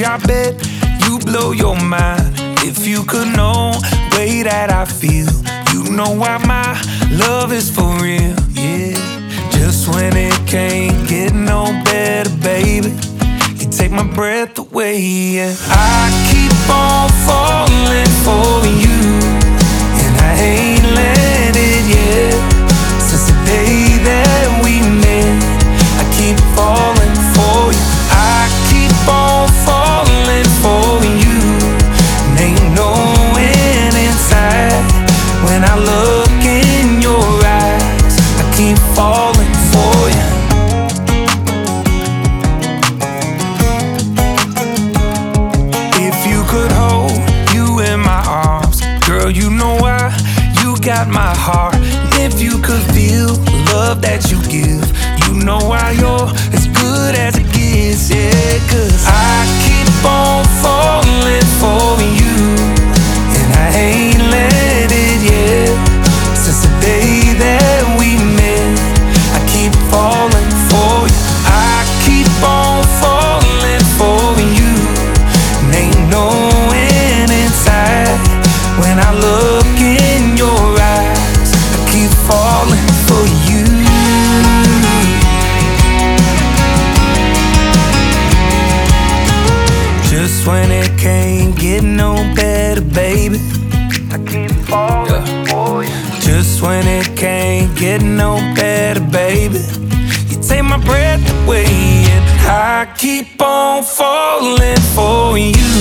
baby, I bet you blow your mind. If you could know the way that I feel, you know why my love is for real, yeah. Just when it can't get no better, baby, you take my breath away, yeah. I keep on falling for you, and I ain't landed yet. Since the day that we met, I keep falling for you. I keep on falling for you, and ain't no end inside. When I look in your eyes, I keep falling for you. If you could hold you in my arms, girl, you know why you got my heart. And if you could feel the love that you give, you know why you're as good as it gets, yeah. Cause I keep on falling for you, and I ain't landed yet. Since the day that we met, I keep falling for you. I keep on falling for you, and ain't no end inside. When I look in your eyes, I keep falling for you. Just when it can't get no better, baby, I keep falling for you. Just when it can't get no better, baby, you take my breath away, and I keep on falling for you.